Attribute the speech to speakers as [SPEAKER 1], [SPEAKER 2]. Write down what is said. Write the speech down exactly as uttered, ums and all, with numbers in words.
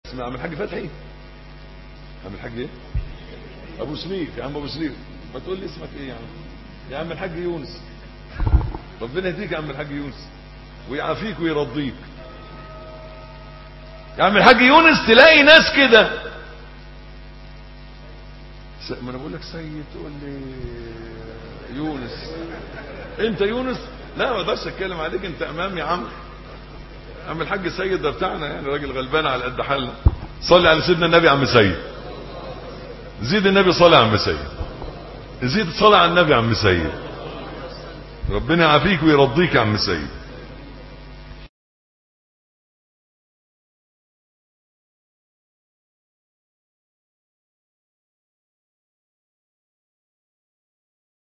[SPEAKER 1] اسمع عم الحاج فتحي، عم الحاج ايه؟ ابو سرير. يا عم ابو سرير ما تقول لي اسمك ايه يا عم؟ يا عم الحاج يونس. ربنا يهديك يا عم الحاج يونس ويعافيك ويرضيك. يا عم الحاج يونس تلاقي ناس كده، ما انا بقول لك سيد تقول لي يونس. انت يونس؟ لا ما اقدرش اتكلم عليك، انت امام يا عم. عم الحاج سيد ده بتاعنا يعني، راجل غلبان على قد حالنا. صلي على سيدنا النبي يا عم سيد. زيد النبي صلي على عم سيد. زيد صلي على النبي يا عم سيد. ربنا يعافيك ويرضيك يا عم سيد.